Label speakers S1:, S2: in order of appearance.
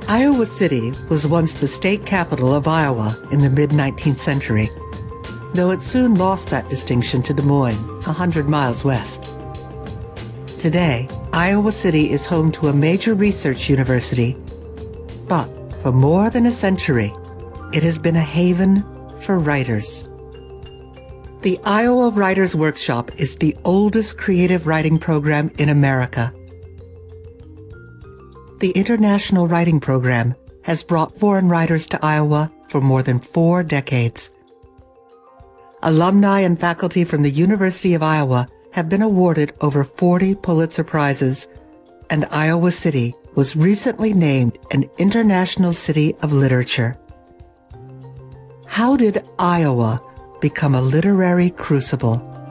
S1: Iowa City was once the state capital of Iowa in the mid-19th century, though it soon lost that distinction to Des Moines, 100 miles west. Today, Iowa City is home to a major research university, but for more than a century, it has been a haven for writers. The Iowa Writers' Workshop is the oldest creative writing program in America. The International Writing Program has brought foreign writers to Iowa for more than 4 decades. Alumni and faculty from the University of Iowa have been awarded over 40 Pulitzer Prizes, and Iowa City was recently named an International City of Literature. How did Iowa become a literary crucible?